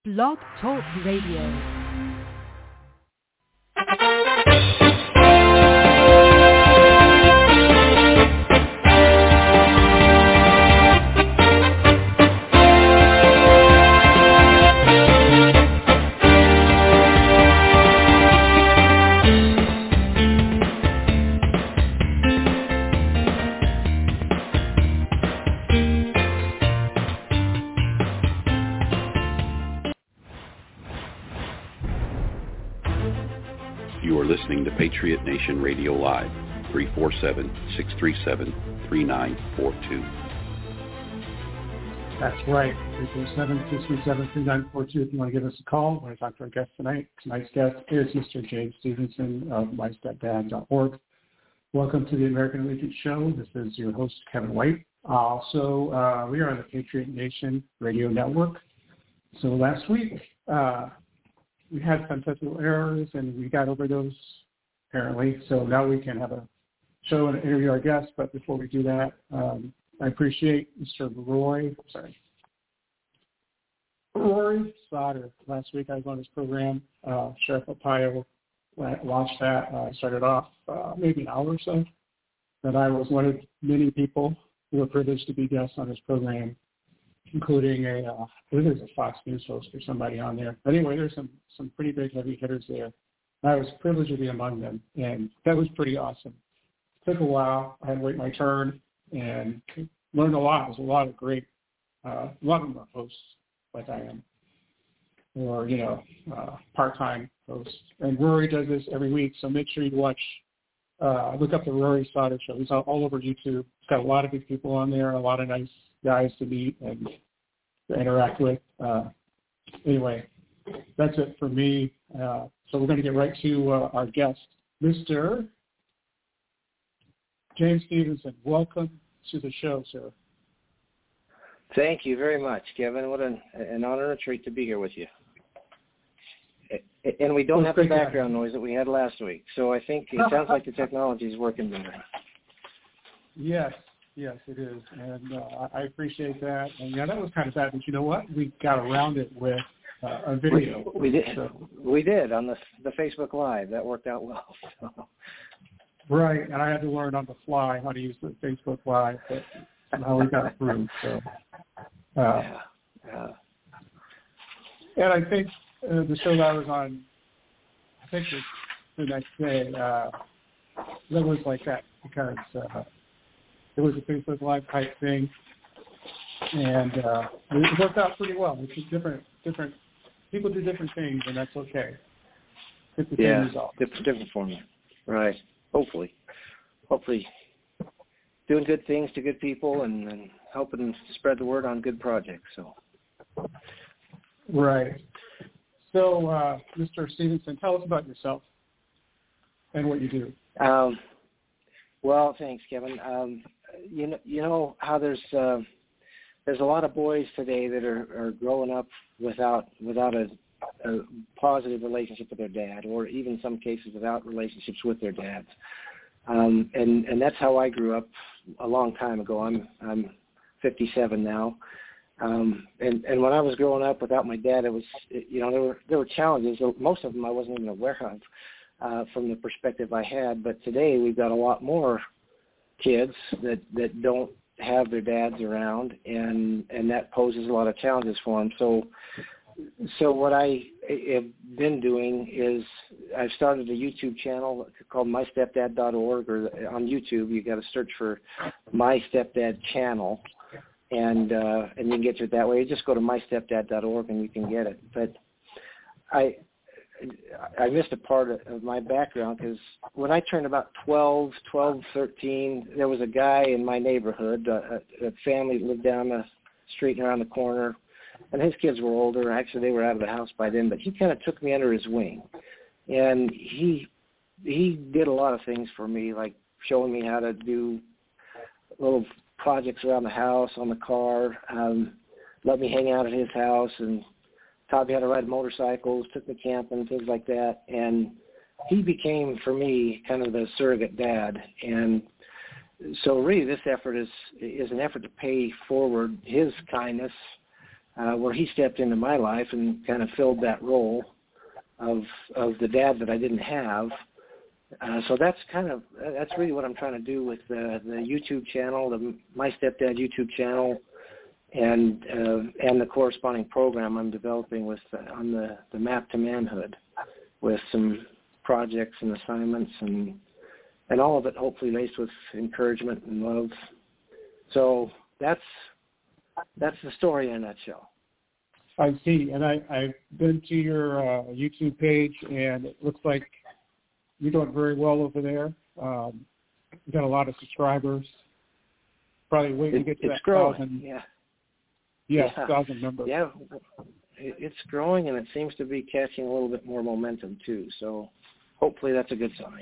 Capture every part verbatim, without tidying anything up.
Blog Talk Radio. Listening to Patriot Nation Radio Live, three four seven, six three seven, three nine four two. That's right, three four seven, six three seven, three nine four two if you want to give us a call. I want to talk to our guest tonight. Tonight's guest is Mister James Stevenson of my stepdad dot org. Welcome to the American Allegiance Show. This is your host, Kevin White. Uh, so uh, we are on the Patriot Nation Radio Network. So last week, uh, we had some technical errors, and we got over those, apparently. So now we can have a show and interview our guests. But before we do that, um, I appreciate Mister Roy, sorry, Rory Sauter. Last week I was on his program. Uh, Sheriff Arpaio launched that. I uh, started off uh, maybe an hour or so. That I was one of many people who were privileged to be guests on his program, including a, uh, I believe there's a Fox News host or somebody on there. But anyway, there's some, some pretty big heavy hitters there. I was privileged to be among them, and that was pretty awesome. It took a while. I had to wait my turn and learned a lot. There's a lot of great, uh, a lot of them are hosts like I am, or, you know, uh, part-time hosts. And Rory does this every week, so make sure you watch, uh, look up the Rory Sauter Show. He's all, all over YouTube. It's got a lot of big people on there, a lot of nice guys to meet and to interact with. Uh, anyway, that's it for me. Uh, so we're going to get right to uh, our guest, Mister James Stevenson. Welcome to the show, sir. Thank you very much, Kevin. What an, an honor and a treat to be here with you. And we don't well, have the background noise that we had last week, so I think it sounds like the technology is working better. Yes. Yes, it is, and uh, I appreciate that. And yeah, that was kind of bad, but you know what? We got around it with uh, a video. We, we did. So. We did on the the Facebook Live. That worked out well. So. Right, and I had to learn on the fly how to use the Facebook Live, but somehow we got through. So, uh, yeah. yeah. And I think uh, the show that I was on, I think it was the next day, uh, that was like that because. Uh, It was a Facebook Live type thing, and uh, it worked out pretty well. It's just different, different people do different things, and that's okay. It's the yeah, same result. different, different format, right? Hopefully, hopefully, doing good things to good people and, and helping spread the word on good projects. So, right. So, uh, Mister Stevenson, tell us about yourself and what you do. Um, well, thanks, Kevin. Um, You know, you know how there's uh, there's a lot of boys today that are, are growing up without without a, a positive relationship with their dad, or even in some cases without relationships with their dads. Um, and and that's how I grew up a long time ago. I'm I'm fifty-seven now, um, and and when I was growing up without my dad, it was you know there were there were challenges. Most of them I wasn't even aware of uh, from the perspective I had. But today we've got a lot more kids that, that don't have their dads around, and, and that poses a lot of challenges for them. So, so what I have been doing is I've started a YouTube channel called my stepdad dot org, or on YouTube you got to search for My Stepdad Channel, and uh, and you can get to it that way. You just go to my stepdad dot org and you can get it. But I. I missed a part of my background because when I turned about twelve, twelve, thirteen, there was a guy in my neighborhood, a, a family that lived down the street and around the corner, and his kids were older. Actually, they were out of the house by then, but he kind of took me under his wing. And he he did a lot of things for me, like showing me how to do little projects around the house, on the car, um, let me hang out at his house, and taught me how to ride motorcycles, took me camping, things like that. And he became, for me, kind of the surrogate dad. And so really this effort is is an effort to pay forward his kindness uh, where he stepped into my life and kind of filled that role of of the dad that I didn't have. Uh, so that's kind of that's really what I'm trying to do with the the YouTube channel, the My Stepdad YouTube channel, and uh, and the corresponding program I'm developing with uh, on the the Map to Manhood, with some projects and assignments and and all of it hopefully laced with encouragement and love. So that's that's the story in a nutshell. I see, and I, I've been to your uh, YouTube page, and it looks like you're doing very well over there. Um, you've got a lot of subscribers. Probably waiting it, to get to it's that growing. thousand. Yeah. Yeah, yeah. thousand number. Yeah, it, it's growing, and it seems to be catching a little bit more momentum too. So hopefully that's a good sign.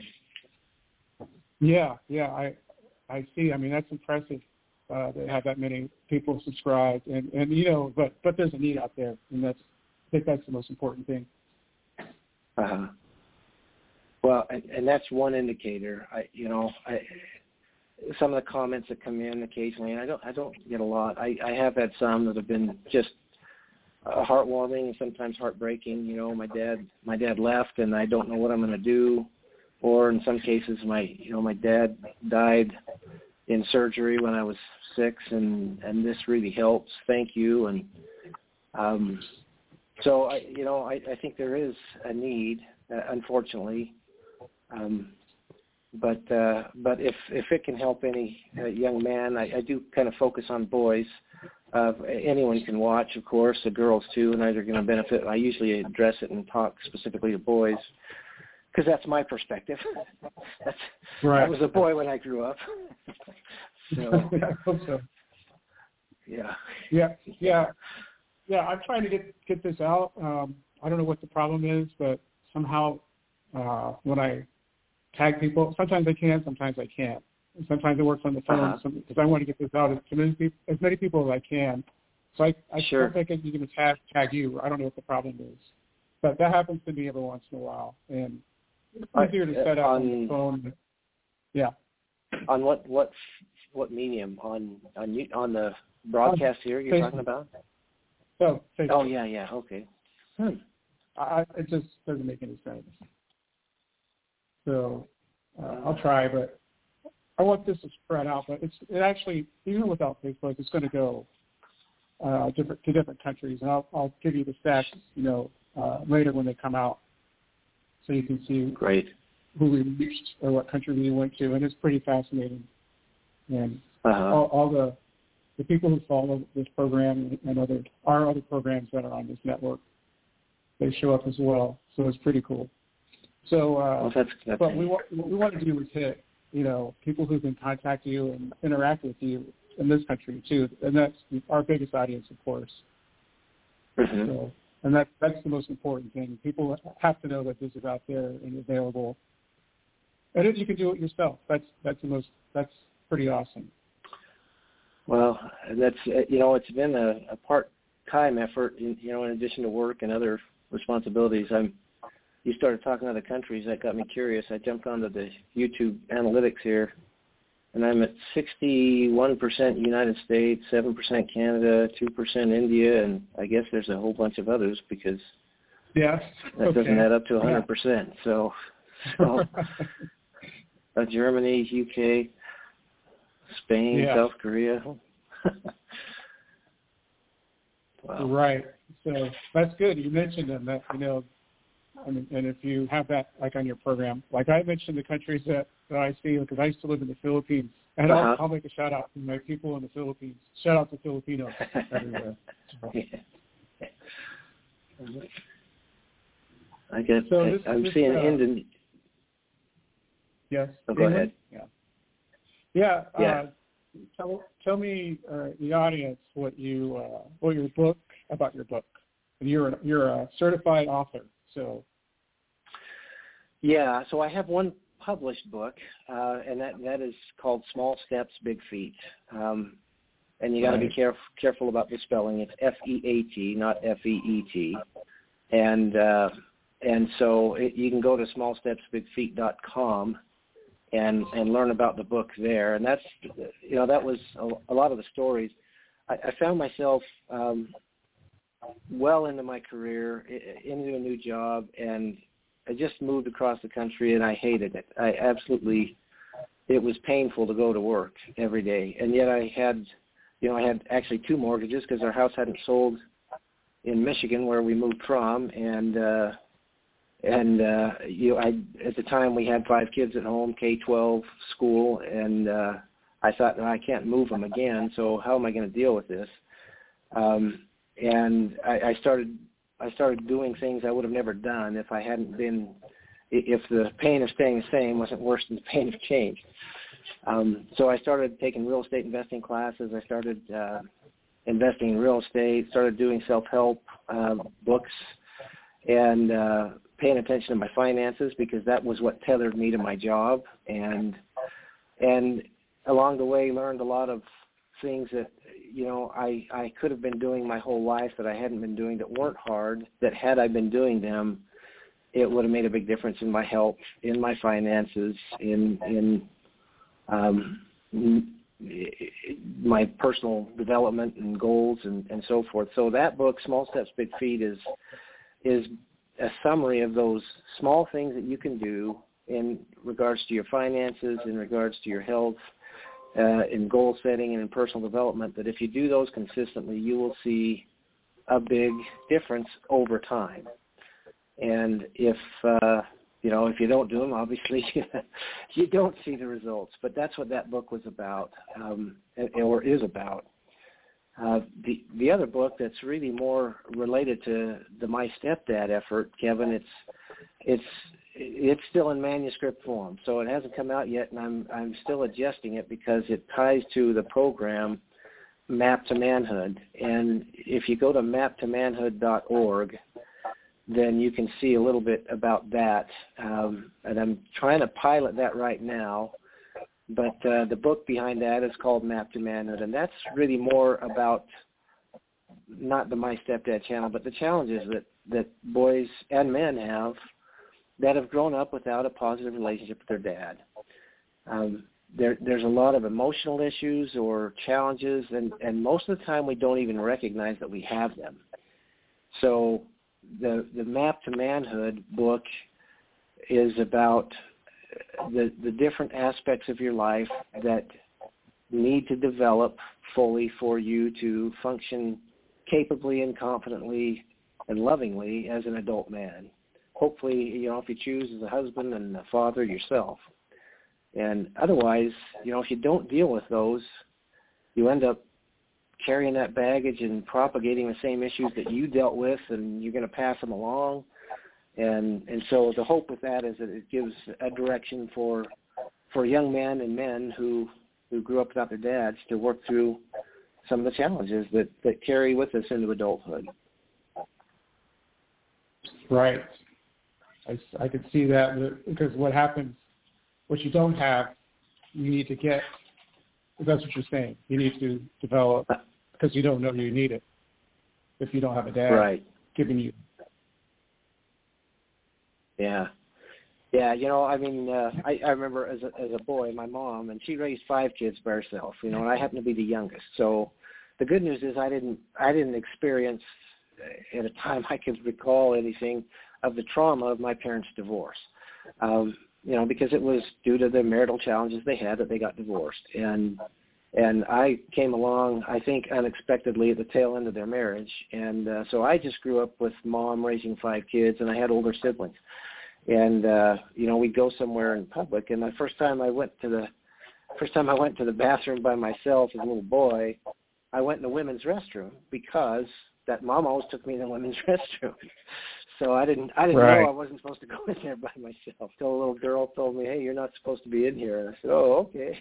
Yeah, yeah, I I see. I mean, that's impressive. Uh, they have that many people subscribed, and, and you know, but but there's a need out there, and that's I think that's the most important thing. Uh huh. Well, and, and that's one indicator. I, you know, I some of the comments that come in occasionally, and I don't I don't get a lot. I, I have had some that have been just uh, heartwarming and sometimes heartbreaking. You know, my dad my dad left, and I don't know what I'm going to do. Or in some cases, my you know my dad died in surgery when I was six, and, and this really helps. Thank you. And um, so, I, you know, I, I think there is a need, uh, unfortunately. Um, but uh, but if if it can help any uh, young man, I, I do kind of focus on boys. Uh, anyone can watch, of course, the girls too, and they're going to benefit. I usually address it and talk specifically to boys, because that's my perspective. That's, right. I was a boy when I grew up. So, I hope so. Yeah. Yeah, yeah, yeah. I'm trying to get get this out. Um, I don't know what the problem is, but somehow uh, when I tag people, sometimes I can, sometimes I can't. Sometimes it works on the phone because uh-huh. I want to get this out as many people, as many people as I can. So I, I sure. don't think I can even tag, tag you. I don't know what the problem is, but that happens to me every once in a while, and it's easier to set up on, on the phone. Yeah. On what what what medium? On on you, on the broadcast here you're Facebook. talking about? Oh, Facebook. Oh yeah, yeah. Okay. Hmm. I, it just doesn't make any sense. So uh, I'll try, but I want this to spread out. But it's it actually, even without Facebook, it's going to go uh, different to different countries, and I'll I'll give you the stats, you know, uh, later when they come out, so you can see Great. who we reached or what country we went to, and it's pretty fascinating. And uh-huh. all, all the the people who follow this program and other our other programs that are on this network, they show up as well. So it's pretty cool. So, uh, well, that's, that's but we want what we want to do is hit, you know, people who can contact you and interact with you in this country too, and that's our biggest audience, of course. Mm-hmm. So, and that that's the most important thing. People have to know that this is out there and available. And if you can do it yourself, that's that's the most that's pretty awesome. Well, that's you know, it's been a, a part-time effort. In, you know, in addition to work and other responsibilities, I'm. You started talking other countries, that got me curious. I jumped onto the YouTube analytics here, and I'm at sixty-one percent United States, seven percent Canada, two percent India, and I guess there's a whole bunch of others because yes. that okay. doesn't add up to one hundred percent. Yeah. So, so uh, Germany, U K, Spain, yeah. South Korea. Wow. Right. So that's good. You mentioned them. That you know. I mean, and if you have that, like on your program, like I mentioned the countries that, that I see, because I used to live in the Philippines, and uh-huh. I'll, I'll make a shout out to my people in the Philippines. Shout out to Filipinos everywhere. Yeah. I guess so I, this, I'm this, seeing uh, Indian. Yes. Oh, go England? ahead. Yeah. Yeah. Yeah. Uh, tell tell me, uh, the audience, what you uh, what your book about your book. You're a, you're a certified author, so. Yeah, so I have one published book, uh, and that, that is called Small Steps, Big Feet. Um, and you got to right. be caref- careful about the spelling. It's F E A T, not F E E T. And uh, and so it, you can go to small steps big feet dot com and and learn about the book there. And that's, you know, that was a, a lot of the stories. I, I found myself um, well into my career, into a new job, and I just moved across the country, and I hated it. I absolutely, it was painful to go to work every day, and yet I had, you know, I had actually two mortgages because our house hadn't sold in Michigan where we moved from, and uh, and uh, you know, I at the time we had five kids at home, K twelve school, and uh, I thought, no, I can't move them again, so how am I going to deal with this? Um, and I, I started I started doing things I would have never done if I hadn't been, if the pain of staying the same wasn't worse than the pain of change. Um, so I started taking real estate investing classes. I started uh, investing in real estate, started doing self-help uh, books, and uh, paying attention to my finances because that was what tethered me to my job. And and along the way, learned a lot of things that, you know, I, I could have been doing my whole life that I hadn't been doing that weren't hard, that had I been doing them, it would have made a big difference in my health, in my finances, in in um, my personal development and goals and, and so forth. So that book, Small Steps, Big Feet, is is a summary of those small things that you can do in regards to your finances, in regards to your health, uh, in goal setting and in personal development, that if you do those consistently, you will see a big difference over time. And if, uh, you know, if you don't do them, obviously you don't see the results. But that's what that book was about, um, or is about. Uh, the the other book that's really more related to the My Stepdad effort, Kevin, it's it's it's still in manuscript form, so it hasn't come out yet, and I'm I'm still adjusting it because it ties to the program Map to Manhood. And if you go to map to manhood dot org, then you can see a little bit about that. Um, and I'm trying to pilot that right now. But uh, the book behind that is called Map to Manhood, and that's really more about not the My Stepdad channel, but the challenges that, that boys and men have that have grown up without a positive relationship with their dad. Um, there, there's a lot of emotional issues or challenges, and, and most of the time we don't even recognize that we have them. So the the Map to Manhood book is about the the different aspects of your life that need to develop fully for you to function capably and confidently and lovingly as an adult man. Hopefully, you know, if you choose as a husband and a father yourself. And otherwise, you know, if you don't deal with those, you end up carrying that baggage and propagating the same issues that you dealt with, and you're going to pass them along. And and so the hope with that is that it gives a direction for for young men and men who, who grew up without their dads to work through some of the challenges that, that carry with us into adulthood. Right. I, I could see that because what happens, what you don't have, you need to get. That's what you're saying. You need to develop because you don't know you need it if you don't have a dad right. giving you. Yeah. Yeah, you know, I mean, uh, I, I remember as a, as a boy, my mom, and she raised five kids by herself, you know, and I happened to be the youngest. So the good news is I didn't I didn't experience at a time I could recall anything of the trauma of my parents' divorce, um, you know, because it was due to the marital challenges they had that they got divorced. And and I came along, I think, unexpectedly at the tail end of their marriage. And uh, so I just grew up with mom raising five kids, and I had older siblings. And, uh, you know, we'd go somewhere in public. And the first time I went to the first time I went to the bathroom by myself as a little boy, I went in the women's restroom because that mom always took me in the women's restroom. So I didn't I didn't right. know I wasn't supposed to go in there by myself. Till a little girl told me, hey, you're not supposed to be in here. And I said, oh, okay.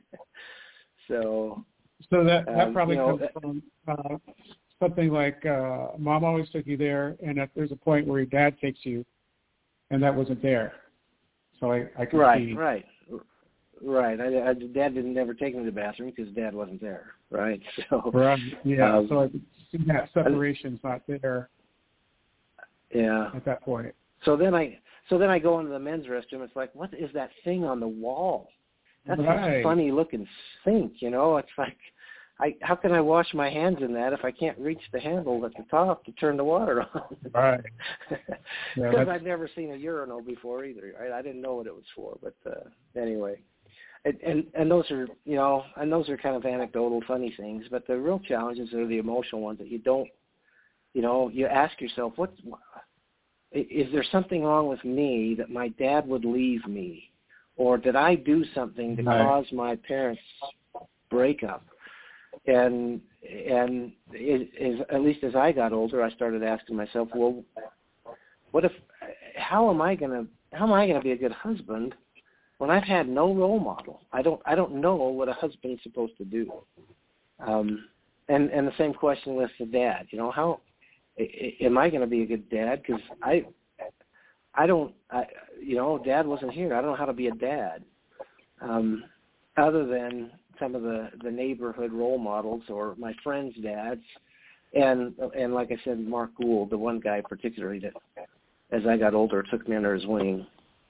so so that, that um, probably you know, comes from uh, something like uh, mom always took you there, and if there's a point where your dad takes you, and that wasn't there. So I, I can right, see. Right, right, right. I, I, Dad didn't never take me to the bathroom because Dad wasn't there, right? So right, yeah. Um, so I could see that separation's not there. Yeah. At that point. So then I, so then I go into the men's restroom. It's like, what is that thing on the wall? That's right. a funny looking sink, you know. It's like, I how can I wash my hands in that if I can't reach the handle at the top to turn the water on? Right. Because yeah, I've never seen a urinal before either. I, I didn't know what it was for, but uh, anyway. And, and and those are you know and those are kind of anecdotal, funny things. But the real challenges are the emotional ones that you don't, you know, you ask yourself, what is there something wrong with me that my dad would leave me, or did I do something to right. cause my parents' breakup? And and it is, at least as I got older, I started asking myself, well, what if? How am I gonna? How am I gonna be a good husband when I've had no role model? I don't. I don't know what a husband's supposed to do. Um, and and the same question with the dad. You know, how am I gonna be a good dad? Because I, I don't. I, you know, Dad wasn't here. I don't know how to be a dad, um, other than some of the, the neighborhood role models or my friends' dads, and and like I said, Mark Gould, the one guy particularly that, as I got older, took me under his wing.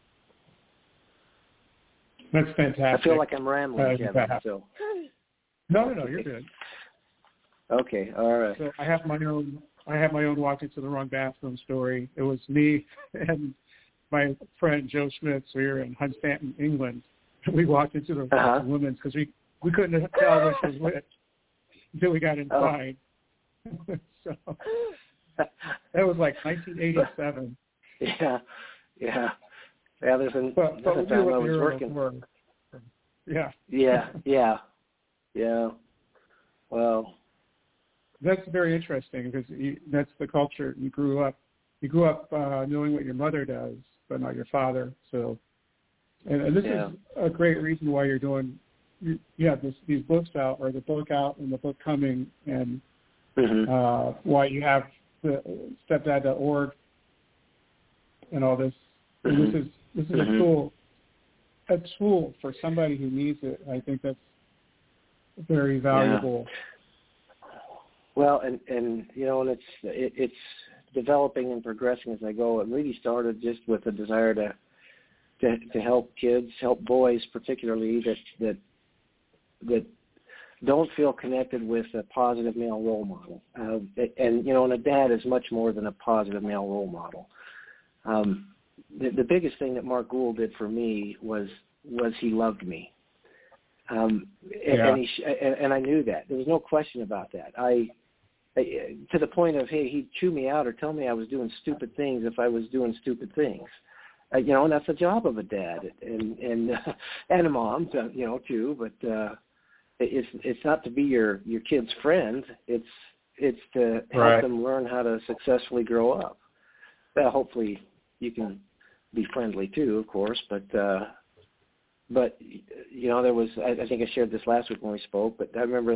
That's fantastic. I feel like I'm rambling, uh, Kevin. So. No, no, no, you're good. Okay, all right. So I have my own. I have my own walk into the wrong bathroom story. It was me and my friend Joe Schmitz. We were in Hunstanton, England. We walked into the uh-huh. women's because we. We couldn't tell which was which until we got inside. Oh. So that was like nineteen eighty-seven. Yeah, yeah, yeah. There's a, but, but a time I was working. Were. Yeah. Yeah, yeah, yeah. Well, that's very interesting because you, that's the culture you grew up. You grew up uh, knowing what your mother does, but not your father. So, and, and this yeah. is a great reason why you're doing. You, you have this, these books out, or the book out and the book coming, and mm-hmm. uh, why you have the stepdad dot org and all this. And Mm-hmm. this is this is mm-hmm. a tool, a tool for somebody who needs it. I think that's very valuable. Yeah. Well, and and you know, and it's it, it's developing and progressing as I go. It really started just with a desire to to, to help kids, help boys particularly that that. that don't feel connected with a positive male role model. Uh, and, you know, and a dad is much more than a positive male role model. Um, the, the biggest thing that Mark Gould did for me was was he loved me. Um, and, yeah. and, he, and, and I knew that. There was no question about that. I, I to the point of, hey, he'd chew me out or tell me I was doing stupid things if I was doing stupid things. Uh, you know, and that's the job of a dad and and, uh, and a mom, you know, too, but uh, It's it's not to be your, your kid's friend. It's it's to help right. them learn how to successfully grow up. Well, hopefully you can be friendly too, of course. But uh, but you know, there was I, I think I shared this last week when we spoke. But I remember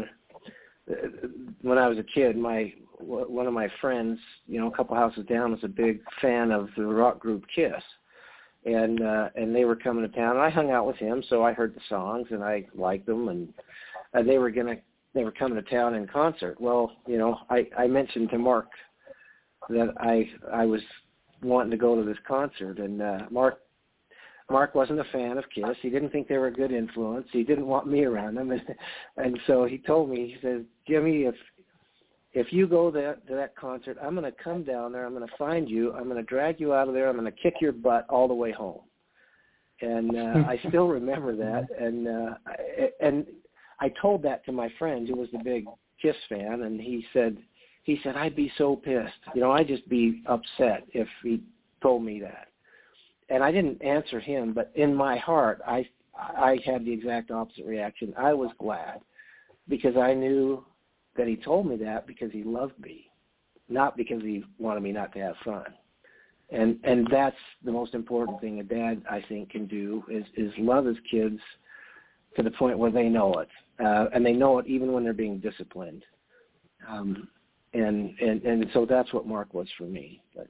when I was a kid, my one of my friends, you know, a couple houses down, was a big fan of the rock group Kiss. And uh, and they were coming to town, and I hung out with him, so I heard the songs and I liked them, and uh, they were gonna they were coming to town in concert. Well, you know, I, I mentioned to Mark that I I was wanting to go to this concert, and uh, Mark Mark wasn't a fan of Kiss. He didn't think they were a good influence. He didn't want me around them, and and so he told me, he says, Jimmy, if If you go there, to that concert, I'm going to come down there. I'm going to find you. I'm going to drag you out of there. I'm going to kick your butt all the way home. And uh, I still remember that. And uh, I, and I told that to my friend who was the big Kiss fan, and he said, he said I'd be so pissed. You know, I'd just be upset if he told me that. And I didn't answer him, but in my heart, I I had the exact opposite reaction. I was glad because I knew that he told me that because he loved me, not because he wanted me not to have fun. And and that's the most important thing a dad, I think, can do is, is love his kids to the point where they know it. Uh, and they know it even when they're being disciplined. Um, and, and, and so that's what Mark was for me. But.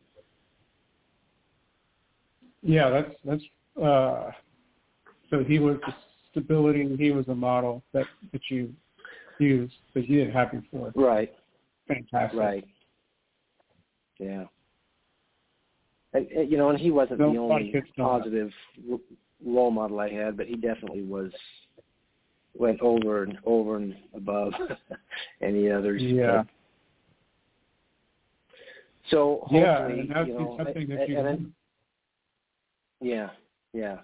Yeah, that's, that's uh, so he was the stability, he was a model that, that you used, that you didn't have before. Right. Fantastic. Right. Yeah. And, you know, and he wasn't no, the only positive role model I had, but he definitely was went over and over and above any others. Yeah. But, so hopefully, yeah, and that's you know, something that and, you. and, yeah, yeah.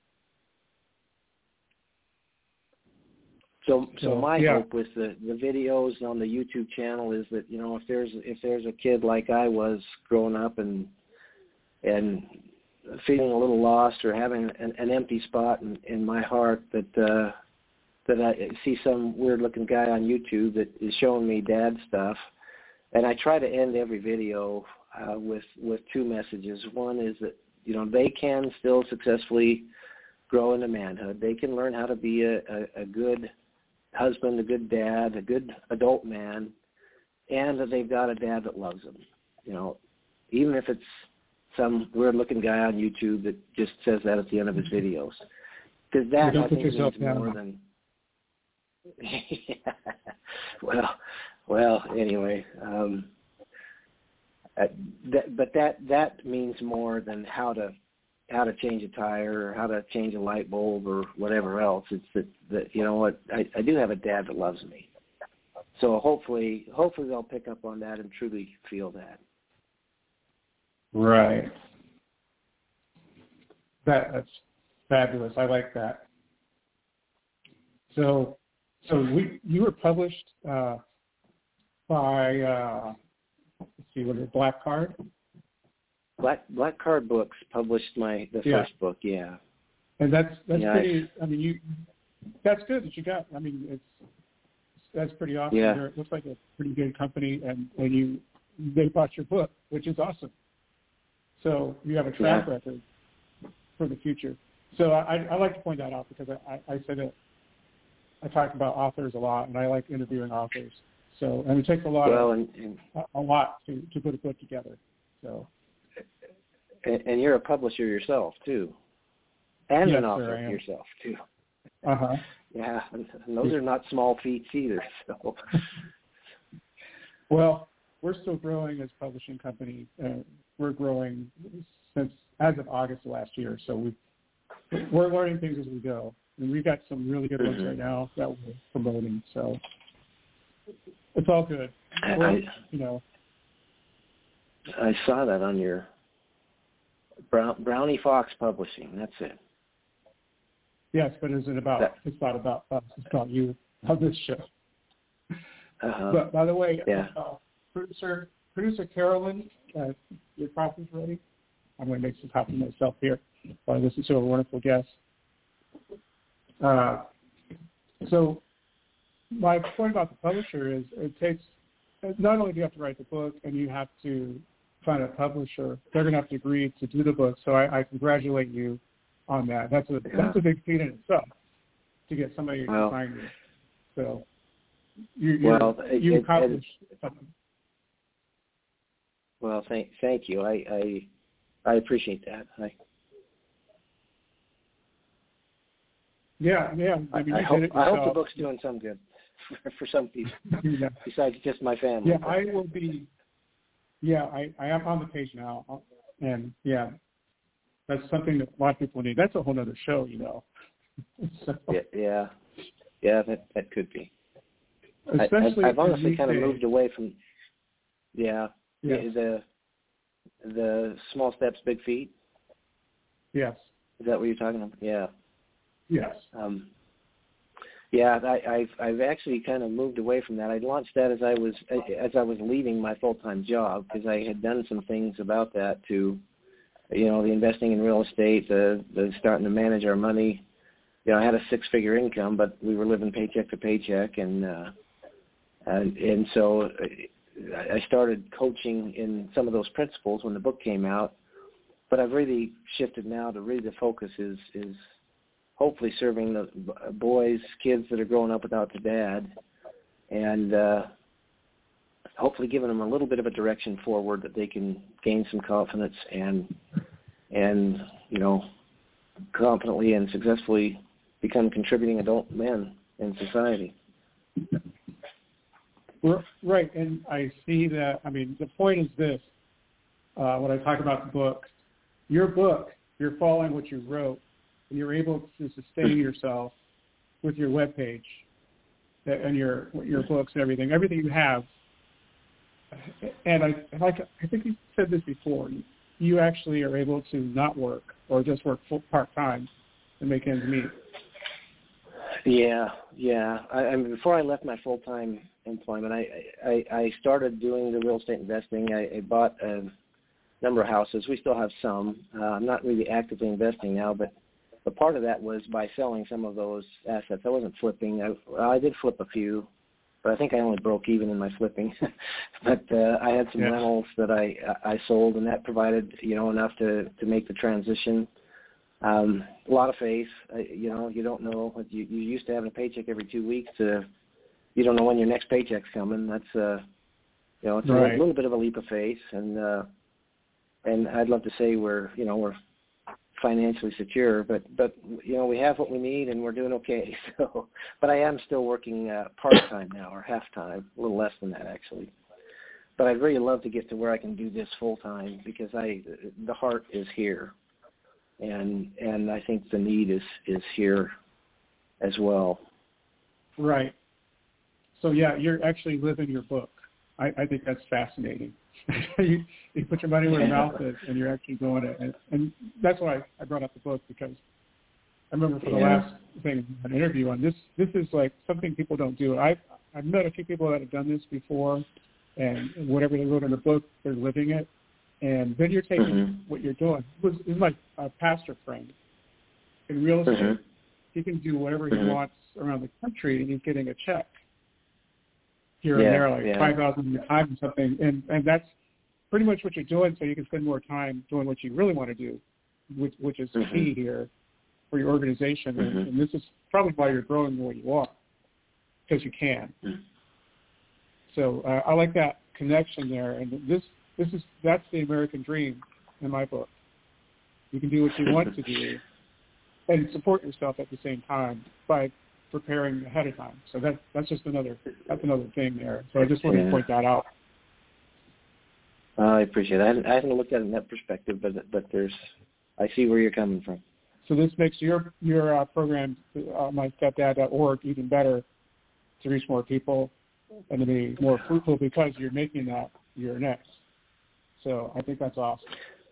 So, so, so my yeah. hope with the, the videos on the YouTube channel is that, you know, if there's if there's a kid like I was growing up and and feeling a little lost or having an, an empty spot in, in my heart, that uh, that I see some weird looking guy on YouTube that is showing me dad stuff. And I try to end every video uh, with with two messages. One is that, you know, they can still successfully grow into manhood. They can learn how to be a, a, a good husband, a good dad, a good adult man, and that they've got a dad that loves them. You know, even if it's some weird-looking guy on YouTube that just says that at the end of his videos, because that I think means more than. yeah. Well, well. Anyway, um, uh, that, but that that means more than how to how to change a tire or how to change a light bulb or whatever else. It's that, that you know what, I, I do have a dad that loves me. So hopefully, hopefully they'll pick up on that and truly feel that. Right. That that's fabulous. I like that. So. So we, you were published uh, by, uh, let's see, what is it, Black Card? Black Black Card Books published my the yeah. first book, yeah. And that's that's yeah, pretty. I, I mean, you that's good that you got. I mean, it's that's pretty awesome. Yeah. It looks like a pretty good company, and when you they bought your book, which is awesome. So you have a track yeah. record for the future. So I, I like to point that out because I, I said that. I talk about authors a lot, and I like interviewing authors. So, and it takes a lot, well, of, and, and, a, a lot to, to put a book together. So, and, and you're a publisher yourself too, and yes, an author sir, I am. yourself too. Uh huh. Yeah, and those are not small feats either. So, well, we're still growing as a publishing company. Uh, we're growing since as of August of last year. So we we're learning things as we go. And we've got some really good books mm-hmm. right now that we're promoting, so it's all good. We're, I, you know, I saw that on your Brown, Brownie Fox Publishing. That's it. Yes, but is it about? That, it's not about us. It's about you on this show. Uh-huh. But by the way, yeah. uh, producer producer Carolyn, uh, your coffee's ready. I'm going to make some coffee myself here while I listen to a wonderful guest. Uh, so my point about the publisher is it takes, not only do you have to write the book and you have to find a publisher, they're going to have to agree to do the book. So I, I congratulate you on that. That's a yeah. that's a big feat in itself to get somebody well, to sign you. So you you well, you it, accomplished it, something. Well, thank thank you. I I, I appreciate that. I, Yeah, yeah. I, mean, I, you hope, did it I hope the yourself. book's doing some good for, for some people, yeah. besides just my family. Yeah, I will be. Yeah, I, I am on the page now, and yeah, that's something that a lot of people need. That's a whole other show, you know. so, yeah, yeah, yeah. That that could be. Especially I, I've honestly kind of days. moved away from. Yeah, yeah. The the small steps, big feet. Yes. Is that what you're talking about? Yeah. Yes. Um, yeah, I, I've I've actually kind of moved away from that. I launched that as I was as I was leaving my full time job because I had done some things about that to, you know, the investing in real estate, the the starting to manage our money. You know, I had a six figure income, but we were living paycheck to paycheck, and uh, and and so I started coaching in some of those principles when the book came out. But I've really shifted now to really the focus is is. hopefully serving the boys, kids that are growing up without their dad, and uh, hopefully giving them a little bit of a direction forward that they can gain some confidence and, and you know, confidently and successfully become contributing adult men in society. Right, and I see that, I mean, the point is this, uh, when I talk about the book, your book, you're following what you wrote, and you're able to sustain yourself with your webpage and your your books and everything, everything you have. And I like I think you said this before. You actually are able to not work or just work full part time and make ends meet. Yeah, yeah. I, I mean, before I left my full time employment, I, I I started doing the real estate investing. I, I bought a number of houses. We still have some. Uh, I'm not really actively investing now, but but part of that was by selling some of those assets. I wasn't flipping. I, I did flip a few, but I think I only broke even in my flipping. but uh, I had some yeah. rentals that I I sold, and that provided you know enough to to make the transition. Um, a lot of faith. Uh, you know, you don't know. You you used to having a paycheck every two weeks. To you don't know when your next paycheck's coming. That's uh, you know, it's right. a little bit of a leap of faith, and uh, and I'd love to say we're you know we're financially secure, but but you know we have what we need and we're doing okay. So, but I am still working uh, part time now or half time, a little less than that actually. But I'd really love to get to where I can do this full time because I the heart is here, and and I think the need is is here as well. Right. So yeah, you're actually living your book. I, I think that's fascinating. you, you put your money where your mouth is, and you're actually doing it. And, and that's why I, I brought up the book, because I remember for the yeah. last thing, an interview on this, this is like something people don't do. I've, I've met a few people that have done this before, and whatever they wrote in the book, they're living it. And then you're taking mm-hmm. what you're doing. It was, it was like a pastor friend in real estate. Mm-hmm. He can do whatever he mm-hmm. wants around the country, and he's getting a check here yeah, and there, like yeah. five thousand times or something, and and that's pretty much what you're doing. So you can spend more time doing what you really want to do, which which is mm-hmm. key here for your organization. Mm-hmm. And, and this is probably why you're growing the way you are, because you can. Mm-hmm. So uh, I like that connection there, and this this is that's the American dream in my book. You can do what you want to do, and support yourself at the same time by preparing ahead of time. So that that's just another that's another thing there. So I just wanted yeah. to point that out. Uh, I appreciate it. I haven't, I haven't looked at it in that perspective, but but there's I see where you're coming from. So this makes your your uh, program, uh, my stepdad dot org, even better to reach more people and to be more fruitful because you're making that your next. So I think that's awesome.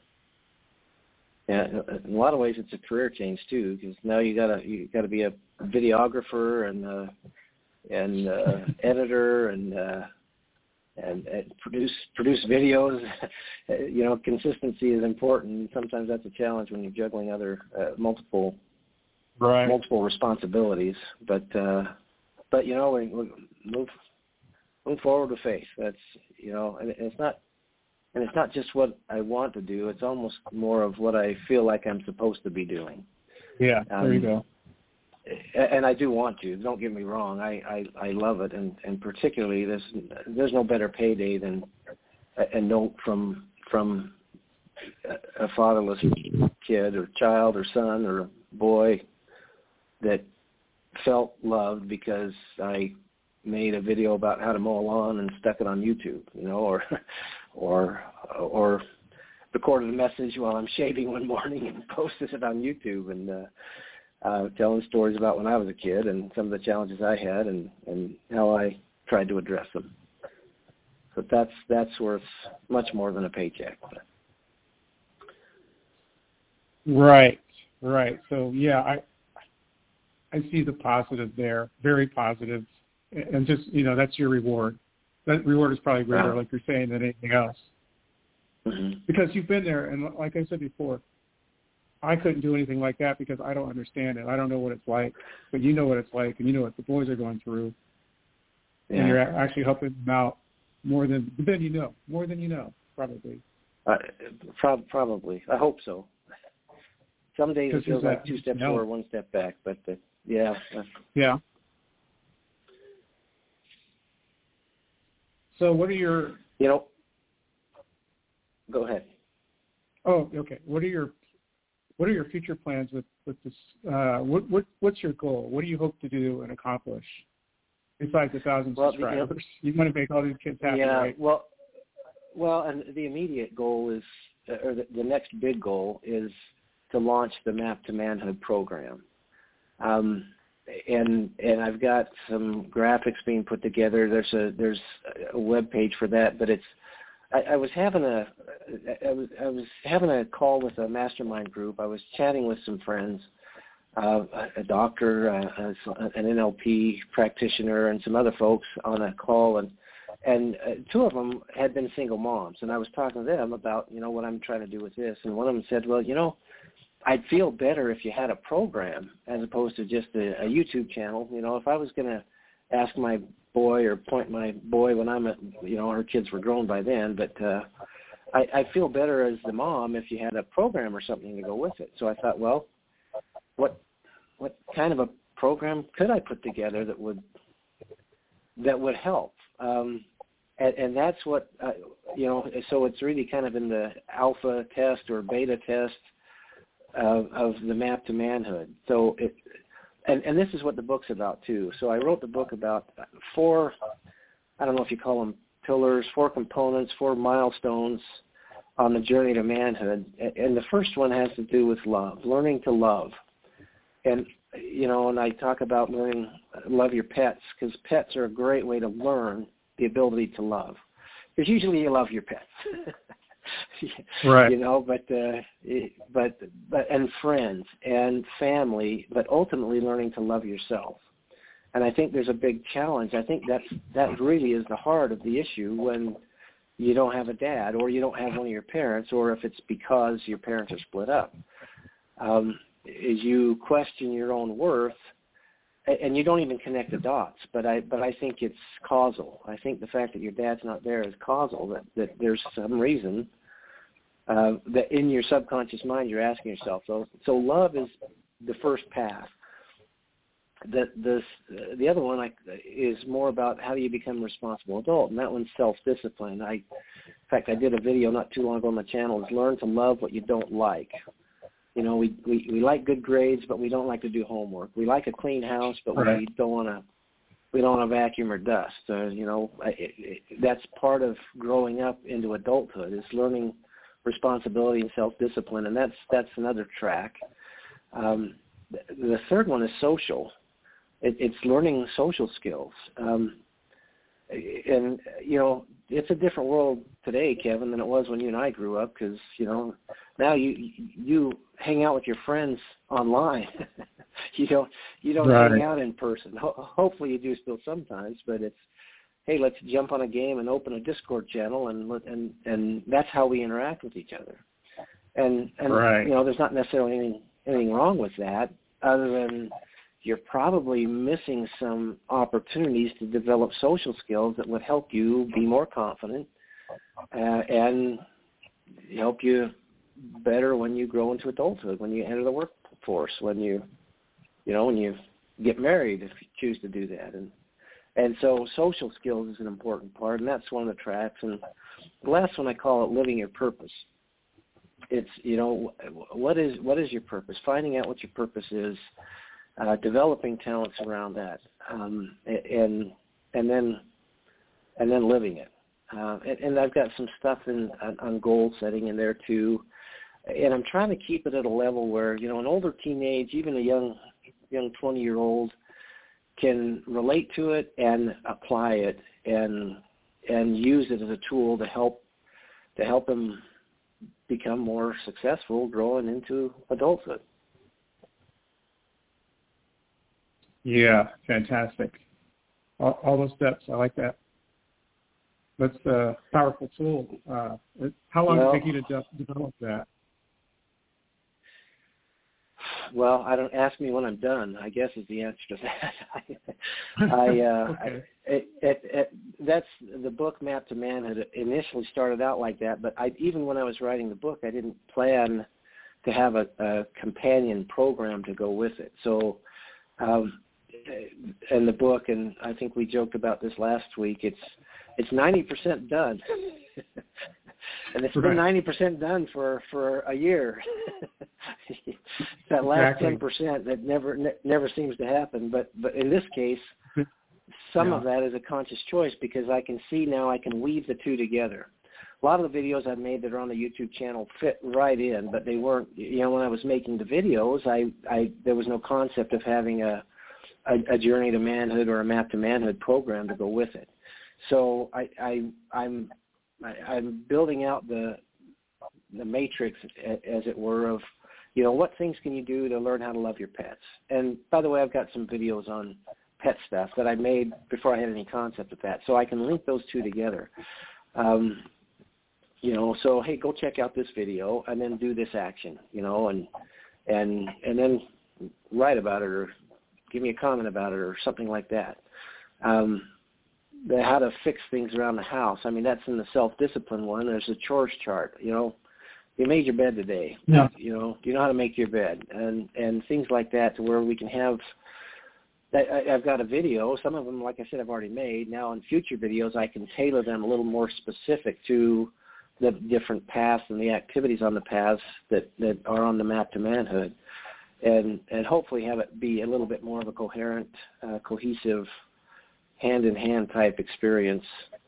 Yeah, in a lot of ways it's a career change too, because now you gotta you gotta be a videographer and uh, and uh, editor and, uh, and and produce produce videos. You know, consistency is important. Sometimes that's a challenge when you're juggling other uh, multiple right. multiple responsibilities. But uh, but you know, we, we move move forward with faith. That's you know, and it's not. And it's not just what I want to do. It's almost more of what I feel like I'm supposed to be doing. Yeah, um, there you go. And I do want to. Don't get me wrong. I, I, I love it. And, and particularly, there's, there's no better payday than a, a note from from a fatherless kid or child or son or boy that felt loved because I made a video about how to mow a lawn and stuck it on YouTube, you know, or or or recorded a message while I'm shaving one morning and posted it on YouTube and uh, uh, telling stories about when I was a kid and some of the challenges I had and, and how I tried to address them. But that's that's worth much more than a paycheck. Right, right. So yeah, I I see the positive there, very positive. And just, you know, that's your reward. That reward is probably greater, like you're saying, than anything else. Mm-hmm. Because you've been there, and like I said before, I couldn't do anything like that because I don't understand it. I don't know what it's like, but you know what it's like, and you know what the boys are going through. Yeah. And you're actually helping them out more than, than you know, more than you know, probably. Uh, pro- probably. I hope so. Some days it feels like two steps forward, one step back, but uh, yeah. Yeah. So what are your... You know, go ahead. Oh, okay. What are your What are your future plans with, with this? Uh, what, what What's your goal? What do you hope to do and accomplish besides a thousand well, subscribers? You, know, you want to make all these kids happy, yeah, right? well, well, and the immediate goal is, or the, the next big goal is to launch the Map to Manhood program. Um, and and I've got some graphics being put together. There's a there's a web page for that, but it's I, I was having a I was I was having a call with a mastermind group. I was chatting with some friends, uh, a, a doctor, uh, an N L P practitioner, and some other folks on a call, and and uh, two of them had been single moms, and I was talking to them about you know what I'm trying to do with this, and one of them said, well, you know. I'd feel better if you had a program as opposed to just a, a YouTube channel. You know, if I was going to ask my boy or point my boy when I'm at, you know, our kids were grown by then, but uh, I, I feel better as the mom if you had a program or something to go with it. So I thought, well, what what kind of a program could I put together that would that would help? Um, and, and that's what, uh, you know, so it's really kind of in the alpha test or beta test Of, of the map to manhood. So it, and, and this is what the book's about too. So I wrote the book about four, I don't know if you call them pillars, four components, four milestones on the journey to manhood. And the first one has to do with love, learning to love. And, you know, and I talk about learning, love your pets, because pets are a great way to learn the ability to love. Because usually you love your pets. Right. You know, but uh, but but and friends and family, but ultimately learning to love yourself. And I think there's a big challenge. I think that's that really is the heart of the issue when you don't have a dad, or you don't have one of your parents, or if it's because your parents are split up. Um, is you question your own worth, and you don't even connect the dots. But I but I think it's causal. I think the fact that your dad's not there is causal. That that there's some reason. Uh, that in your subconscious mind you're asking yourself. So, so love is the first path. The the the other one I, is more about how do you become a responsible adult, and that one's self-discipline. I, in fact, I did a video not too long ago on my channel. Is learn to love what you don't like. You know, we, we, we like good grades, but we don't like to do homework. We like a clean house, but right. we don't want to. We don't want to vacuum or dust. Uh, you know, it, it, that's part of growing up into adulthood. Is learning responsibility and self-discipline, and that's that's another track. Um, the third one is social. It, it's learning social skills. Um, and, you know, it's a different world today, Kevin, than it was when you and I grew up because, you know, now you you hang out with your friends online. you don't, you don't right. hang out in person. Ho- hopefully you do still sometimes, but it's, hey, let's jump on a game and open a Discord channel, and and and that's how we interact with each other. And and right. you know, there's not necessarily anything anything wrong with that, other than you're probably missing some opportunities to develop social skills that would help you be more confident uh, and help you better when you grow into adulthood, when you enter the workforce, when you you know when you get married, if you choose to do that. And And so social skills is an important part, and that's one of the tracks. And the last one I call it living your purpose. It's, you know, what is what is your purpose? Finding out what your purpose is, uh, developing talents around that, um, and and then and then living it. Uh, and, and I've got some stuff in on, on goal setting in there too. And I'm trying to keep it at a level where, you know, an older teenage, even a young young twenty-year-old, can relate to it and apply it and and use it as a tool to help to help them become more successful growing into adulthood. Yeah, fantastic. All, all those steps, I like that. That's a powerful tool. Uh, how long well, did it take you to de- develop that? Well, I don't ask me when I'm done, I guess is the answer to that. I, uh, okay. I it, it, it, that's the book Map to Manhood. It initially started out like that, but I, even when I was writing the book, I didn't plan to have a, a companion program to go with it. So, um, in the book, and I think we joked about this last week, it's it's ninety percent done. And it's been ninety percent done for, for a year. That last exactly. ten percent that never ne- never seems to happen. But but in this case, some yeah. of that is a conscious choice because I can see now I can weave the two together. A lot of the videos I've made that are on the YouTube channel fit right in, but they weren't. You know, when I was making the videos, I, I there was no concept of having a a, a Journey to Manhood or a Map to Manhood program to go with it. So I, I I'm I, I'm building out the the matrix, as it were, of, you know, what things can you do to learn how to love your pets. And by the way, I've got some videos on pet stuff that I made before I had any concept of that, so I can link those two together. Um, you know, so hey, go check out this video and then do this action, you know, and and and then write about it or give me a comment about it or something like that. Um, the how to fix things around the house. I mean, that's in the self-discipline one. There's a chores chart, you know. You made your bed today. Yeah. You know, do you know how to make your bed? And and things like that, to where we can have that. I, I've got a video. Some of them, like I said, I've already made. Now in future videos, I can tailor them a little more specific to the different paths and the activities on the paths that, that are on the Map to Manhood, and and hopefully have it be a little bit more of a coherent, uh, cohesive, hand-in-hand type experience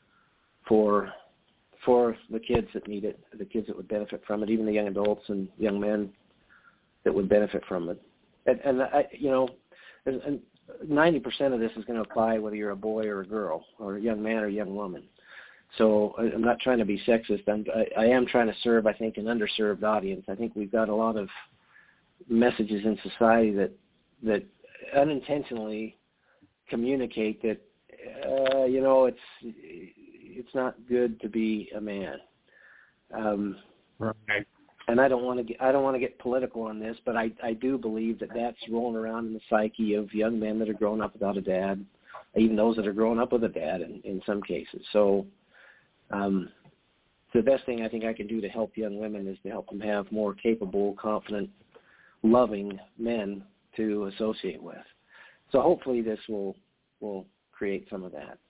for for the kids that need it, the kids that would benefit from it, even the young adults and young men that would benefit from it. And, and I, you know, and ninety percent of this is going to apply whether you're a boy or a girl, or a young man or a young woman. So I'm not trying to be sexist. I'm, I, I am trying to serve, I think, an underserved audience. I think we've got a lot of messages in society that that unintentionally communicate that, uh, you know, it's it's not good to be a man. Um, right. And I don't want to get I don't want to get political on this, but I, I do believe that that's rolling around in the psyche of young men that are growing up without a dad, even those that are growing up with a dad in, in some cases. So um, the best thing I think I can do to help young women is to help them have more capable, confident, loving men to associate with. So hopefully this will will create some of that.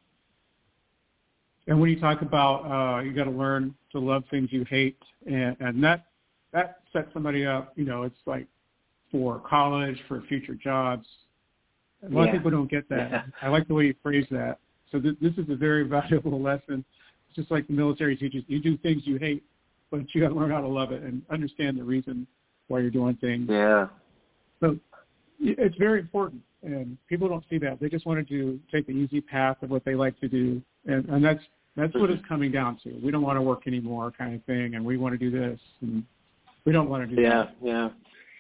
And when you talk about uh, you got to learn to love things you hate, and, and that that sets somebody up, you know, it's like for college, for future jobs. A lot yeah. of people don't get that. Yeah. I like the way you phrase that. So th- this is a very valuable lesson. It's just like the military teaches. You do things you hate, but you got to learn how to love it and understand the reason why you're doing things. Yeah. So it's very important, and people don't see that. They just want to do, take the easy path of what they like to do, and, and that's that's what it's coming down to. We don't want to work anymore, kind of thing, and we want to do this, and we don't want to do yeah, that. Yeah, yeah.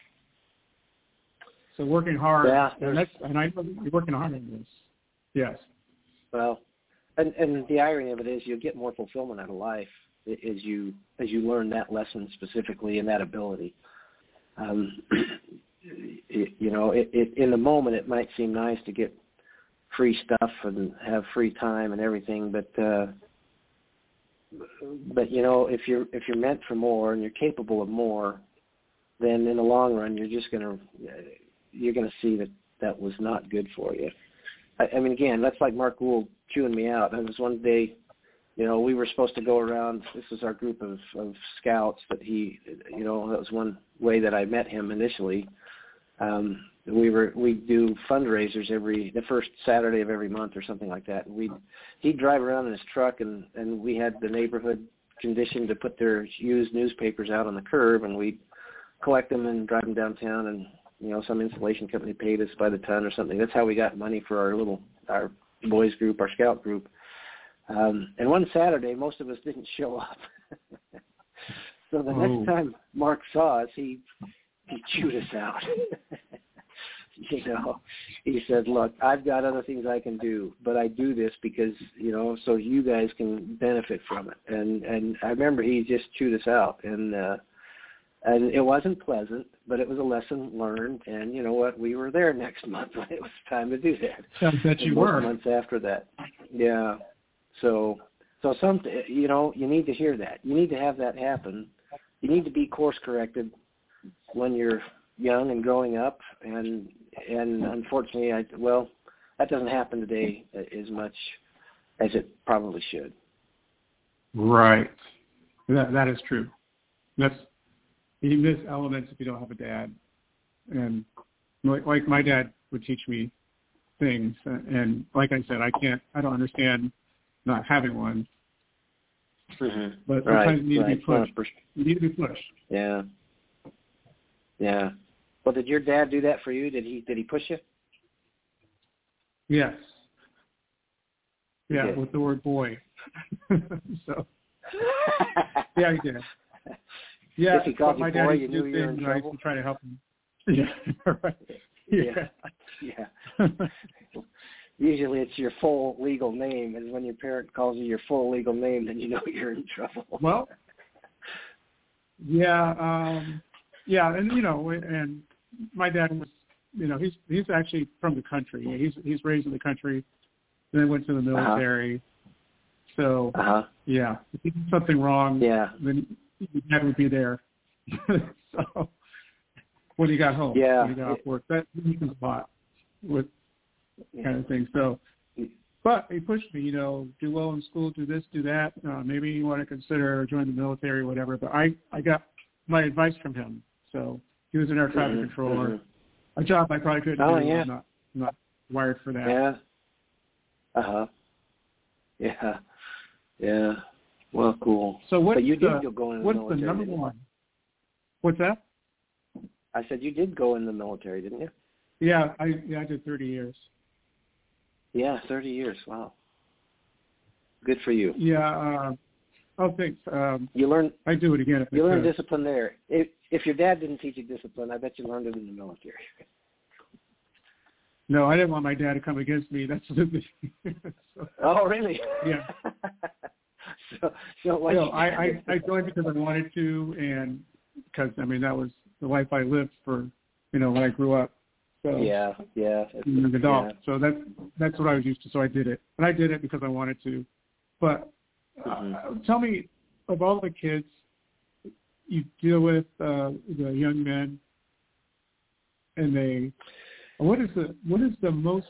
So working hard, yeah, and, that's, and I know you're working hard on this. Yes. Well, and, and the irony of it is, you get more fulfillment out of life as you as you learn that lesson specifically and that ability. Um, it, you know, it, it, in the moment, it might seem nice to get free stuff and have free time and everything, but uh, but you know, if you're if you're meant for more and you're capable of more, then in the long run, you're just gonna you're gonna see that that was not good for you. I, I mean, again, that's like Mark Gould chewing me out. It was one day, you know, we were supposed to go around. This was our group of, of scouts that he, you know, that was one way that I met him initially. Um, we were we do fundraisers every the first Saturday of every month or something like that. And we he'd drive around in his truck, and, and we had the neighborhood conditioned to put their used newspapers out on the curb, and we'd collect them and drive them downtown, and you know, some installation company paid us by the ton or something. That's how we got money for our little our boys group, our scout group. Um, and one Saturday, most of us didn't show up. So the oh. next time Mark saw us, he he chewed us out. You know, he said, "Look, I've got other things I can do, but I do this because, you know, so you guys can benefit from it." And and I remember he just chewed us out, and uh, and it wasn't pleasant, but it was a lesson learned. And you know what? We were there next month when it was time to do that. I bet you were. Months after that, yeah. So, so some, you know, you need to hear that. You need to have that happen. You need to be course corrected when you're young and growing up, and and unfortunately, I well, that doesn't happen today as much as it probably should. Right. That that is true. That's you miss elements if you don't have a dad, and like, like my dad would teach me things, and like I said, I can't, I don't understand not having one. Mm-hmm. But sometimes right, you need right. to be pushed. Well, you need to be pushed. Yeah. Yeah. Well, did your dad do that for you? Did he did he push you? Yes. Yeah, did. with the word boy. So, yeah, he did. Yeah, if he called my you dad boy, used you to knew do you were in things, I used trouble? to try to help him. Yeah, right. Yeah. Yeah. yeah. Usually it's your full legal name, and when your parent calls you your full legal name, then you know you're in trouble. Well, yeah, um, yeah, and, you know, and my dad was, you know, he's he's actually from the country. He's he's raised in the country, then went to the military. Uh-huh. So, uh-huh. yeah, if he did something wrong, yeah. then your dad would be there. So, when he got home, yeah. when he got off work, that happens a lot with kind of thing. So, but he pushed me, you know, do well in school, do this, do that. Uh, maybe you want to consider joining the military, whatever. But I, I got my advice from him. So he was an air traffic mm-hmm. controller, mm-hmm. a job I probably couldn't oh, do. Yeah. I'm not, I'm not wired for that. Yeah. Uh-huh. Yeah. Yeah. Well, cool. So what's but you the, did go in the what's military, the number didn't you? one? What's that? I said you did go in the military, didn't you? Yeah, I yeah I did thirty years. Yeah, thirty years. Wow. Good for you. Yeah. Uh, oh, thanks. Um, you learn. I do it again. If you learn could. discipline there. If, if your dad didn't teach you discipline, I bet you learned it in the military. No, I didn't want my dad to come against me. That's the thing. So, oh, really? Yeah. so, so what? No, I, I I joined because I wanted to, and because I mean that was the life I lived for, you know, when I grew up. So yeah, yeah. Being an adult. Yeah. So that's that's what I was used to. So I did it, and I did it because I wanted to. But uh, mm-hmm. tell me, of all the kids you deal with, uh, the young men, and they, what is the what is the most?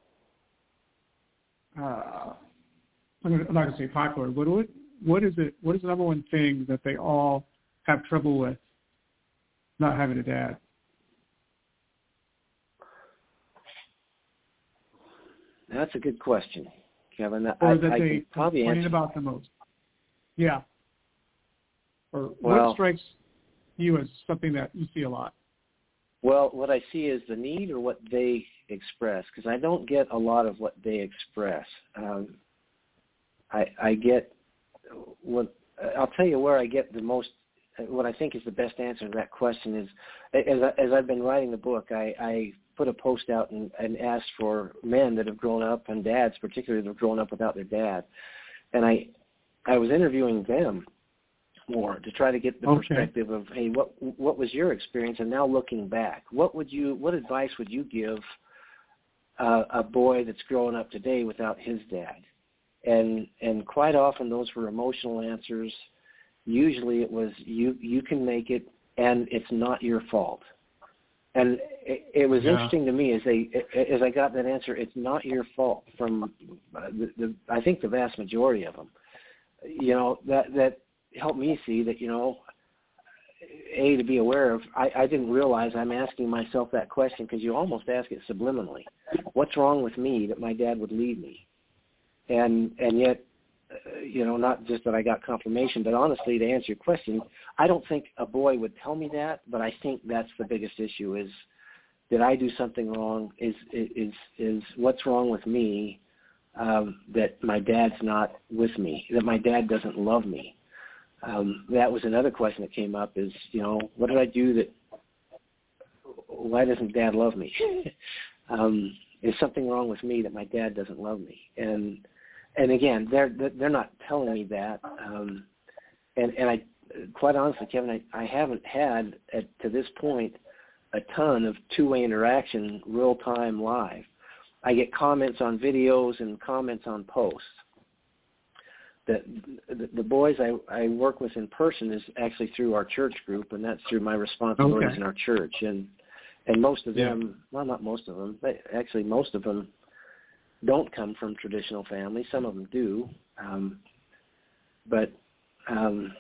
Uh, I'm, gonna, I'm not going to say popular, but what what is it? What is the number one thing that they all have trouble with? Not having a dad. That's a good question, Kevin. Or I, that I they can probably complain answer about the most. Yeah. Or well, what strikes you as something that you see a lot? Well, what I see is the need or what they express, because I don't get a lot of what they express. Um, I, I get what I'll tell you where I get the most. What I think is the best answer to that question is, as, I, as I've been writing the book, I, I put a post out and, and asked for men that have grown up, and dads particularly that have grown up without their dad, and I, I was interviewing them more to try to get the okay. perspective of, hey, what what was your experience, and now looking back, what would you, what advice would you give uh, a boy that's growing up today without his dad? And and quite often those were emotional answers. Usually it was, you you can make it, and it's not your fault. And it, it was yeah. interesting to me as they as I got that answer, it's not your fault, from the, the I think the vast majority of them. You know, that that helped me see that, you know, A, to be aware of, I, I didn't realize I'm asking myself that question, because you almost ask it subliminally. What's wrong with me that my dad would leave me? And and yet, uh, you know, not just that I got confirmation, but honestly, to answer your question, I don't think a boy would tell me that, but I think that's the biggest issue is, did I do something wrong? Is is is what's wrong with me um, that my dad's not with me, that my dad doesn't love me? Um, that was another question that came up is, you know, what did I do that, why doesn't dad love me? um, is something wrong with me that my dad doesn't love me? And and again, they're they're not telling me that. Um, and and I, quite honestly, Kevin, I, I haven't had at, to this point a ton of two-way interaction, real time, live. I get comments on videos and comments on posts. The, the the boys I, I work with in person is actually through our church group, and that's through my responsibilities okay. in our church. And and most of yeah. them, well, not most of them, but actually most of them don't come from traditional families. Some of them do, um, but um,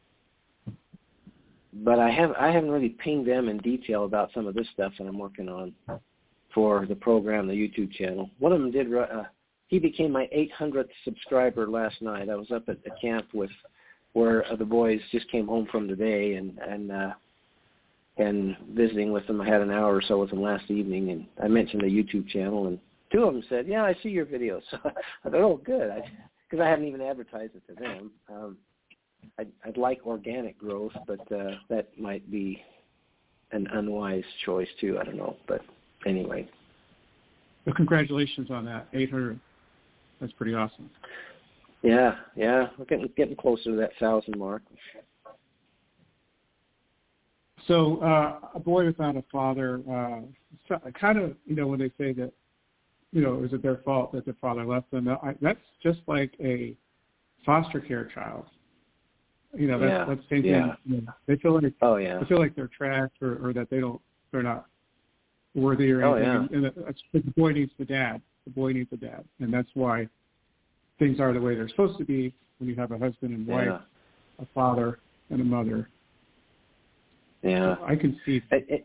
but I have I haven't really pinged them in detail about some of this stuff that I'm working on for the program, the YouTube channel. One of them did. Uh, He became my eight hundredth subscriber last night. I was up at the camp with where the boys just came home from today, and and uh, and visiting with them. I had an hour or so with them last evening, and I mentioned the YouTube channel, and two of them said, "Yeah, I see your videos." So I thought, "Oh, good," because I, I haven't even advertised it to them. Um, I'd, I'd like organic growth, but uh, that might be an unwise choice too. I don't know, but anyway. Well, congratulations on that, eight hundred. That's pretty awesome. Yeah, yeah, we're getting getting closer to that thousand mark. So, uh, a boy without a father, uh, so, kind of, you know, when they say that, you know, is it their fault that their father left them? I, that's just like a foster care child. You know, that's, yeah. that's the same yeah. thing. You know, they feel like oh yeah, they feel like they're trash or, or that they don't, they're not worthy or anything. Oh, yeah. And, and that's, the boy needs the dad. The boy needs a dad, and that's why things are the way they're supposed to be when you have a husband and wife, yeah. a father and a mother. Yeah, so I can see. It,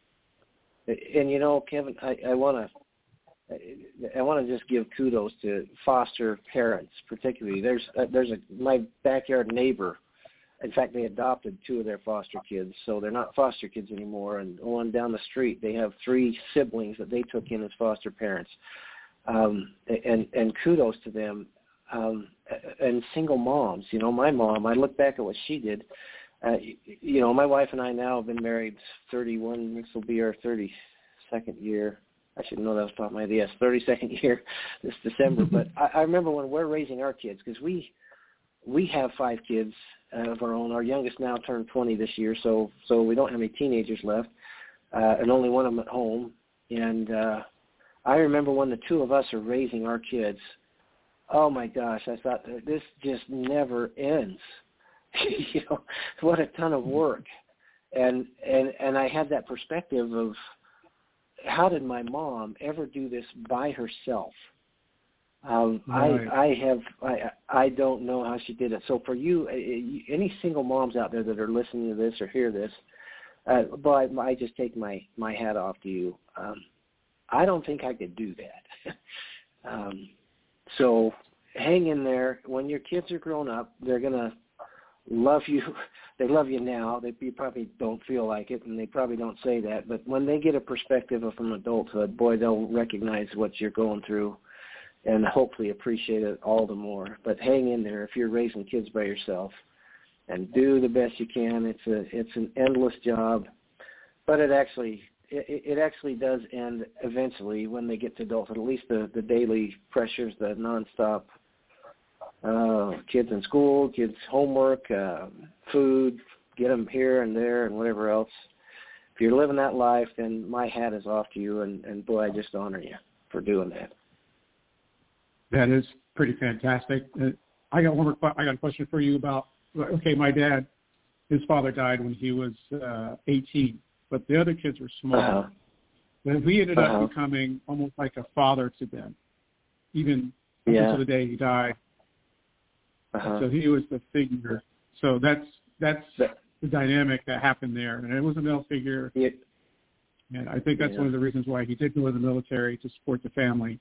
it, and you know, Kevin, I, I want to, I want to just give kudos to foster parents, particularly. There's, uh, there's a my backyard neighbor. In fact, they adopted two of their foster kids, so they're not foster kids anymore. And on down the street, they have three siblings that they took in as foster parents. Um, and and kudos to them. Um, and single moms. You know, my mom. I look back at what she did. Uh, you know, my wife and I now have been married thirty-one. This will be our thirty-second year. I should know that off the top of my head. Yes, thirty-second year this December. But I, I remember when we're raising our kids, because we we have five kids uh, of our own. Our youngest now turned twenty this year, so so we don't have any teenagers left, uh, and only one of them at home. And uh, I remember when the two of us are raising our kids. Oh my gosh, I thought this just never ends. You know, what a ton of work. And, and and I had that perspective of how did my mom ever do this by herself? Um, right. I I have I I don't know how she did it. So for you, any single moms out there that are listening to this or hear this, uh, but I just take my, my hat off to you. Um, I don't think I could do that. um, so hang in there. When your kids are grown up, they're gonna love you. They love you now. They you probably don't feel like it, and they probably don't say that. But when they get a perspective of from adulthood, boy, they'll recognize what you're going through and hopefully appreciate it all the more. But hang in there if you're raising kids by yourself, and do the best you can. It's a it's an endless job, but it actually it, it actually does end eventually when they get to adulthood. At least the, the daily pressures, the nonstop. Uh, kids in school, kids' homework, uh, food, get them here and there and whatever else. If you're living that life, then my hat is off to you, and, and boy, I just honor you for doing that. That is pretty fantastic. Uh, I got one more. I got a question for you about. Okay, my dad, his father died when he was uh, eighteen, but the other kids were small. Uh-huh. But he ended uh-huh. up becoming almost like a father to them, even up yeah. until the day he died. Uh-huh. So he was the figure. So that's that's the dynamic that happened there, and it was a male figure. Yeah. And I think that's yeah. one of the reasons why he did go in the military, to support the family.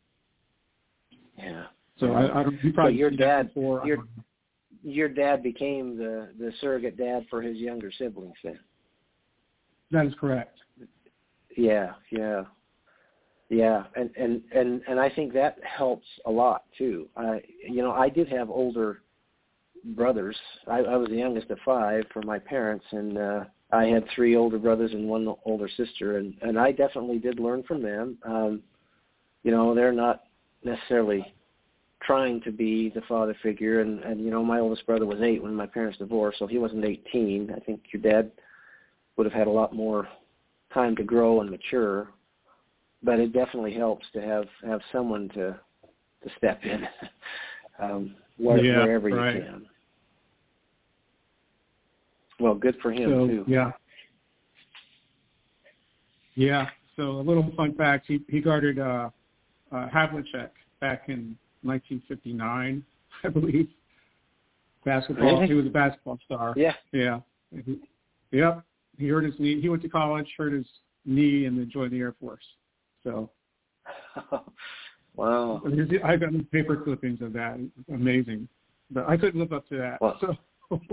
Yeah. So yeah. I, I don't. You probably so your dad, before. your your dad became the, the surrogate dad for his younger siblings then. That is correct. Yeah, yeah. Yeah, and, and, and, and I think that helps a lot too. I, you know, I did have older brothers. I, I was the youngest of five for my parents, and uh, I had three older brothers and one older sister, and, and I definitely did learn from them. Um, you know, they're not necessarily trying to be the father figure, and, and, you know, my oldest brother was eight when my parents divorced, so he wasn't eighteen. I think your dad would have had a lot more time to grow and mature. But it definitely helps to have, have someone to to step in um, where, yeah, wherever right. you can. Well, good for him, so, too. Yeah. Yeah. So a little fun fact, he, he guarded uh, uh, Havlicek back in nineteen fifty-nine, I believe. Basketball. Really? He was a basketball star. Yeah. Yeah. He, yep. He hurt his knee. He went to college, hurt his knee, and then joined the Air Force. So, wow! I got paper clippings of that. Amazing, but I couldn't live up to that. Well, so.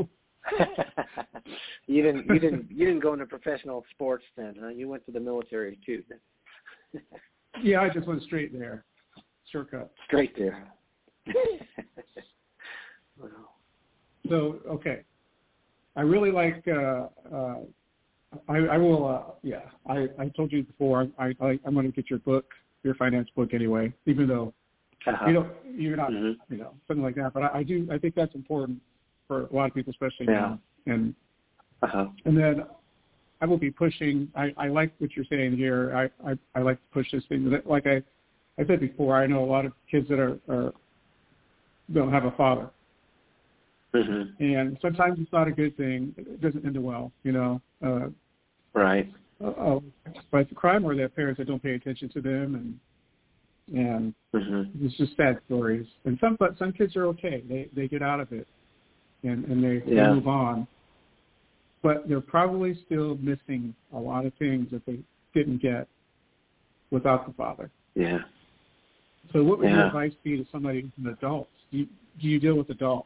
you didn't. You didn't. You didn't go into professional sports then, huh? You went to the military too. Yeah, I just went straight there. Shortcut. Straight there. Wow. So, okay. I really like, uh, uh, I, I will, uh, yeah, I, I told you before, I, I, I'm going to get your book, your finance book anyway, even though uh-huh. you don't, you're not, mm-hmm. you know, something like that. But I, I do, I think that's important for a lot of people, especially yeah. now. And, uh-huh. and then I will be pushing, I, I like what you're saying here. I, I, I like to push this thing. Like I, I said before, I know a lot of kids that are, are don't have a father. Mm-hmm. And sometimes it's not a good thing. It doesn't end well, you know. Uh, right. Uh, but the crime are that parents that don't pay attention to them, and and mm-hmm. it's just sad stories. And some, but some kids are okay. They they get out of it, and and they, yeah. they move on. But they're probably still missing a lot of things that they didn't get without the father. Yeah. So what would yeah. your advice be to somebody who's an adult? Do you, do you deal with adults?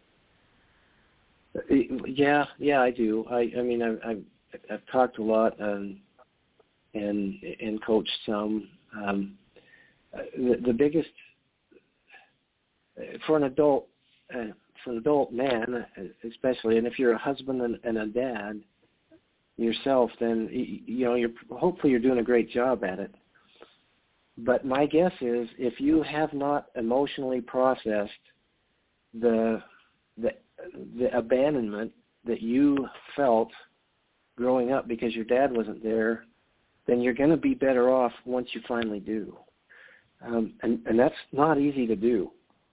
Yeah, yeah, I do. I, I mean, I've, I've, I've talked a lot and and and coached some. Um, the, the biggest for an adult, uh, for an adult man, especially, and if you're a husband and, and a dad yourself, then you know you're hopefully you're doing a great job at it. But my guess is if you have not emotionally processed the the the abandonment that you felt growing up because your dad wasn't there, then you're going to be better off once you finally do. Um, and, and that's not easy to do.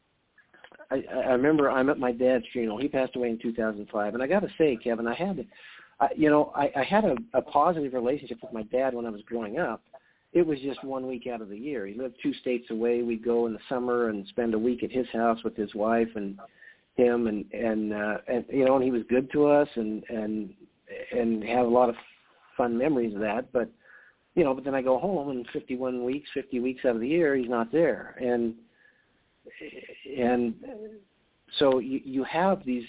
I, I remember I'm at my dad's funeral. He passed away in two thousand five. And I got to say, Kevin, I had, I, you know, I, I had a, a positive relationship with my dad when I was growing up. It was just one week out of the year. He lived two states away. We'd go in the summer and spend a week at his house with his wife and him, and and uh, and you know, and he was good to us, and and and have a lot of fun memories of that. But you know, but then I go home, and fifty-one weeks, fifty weeks out of the year, he's not there, and and so you you have these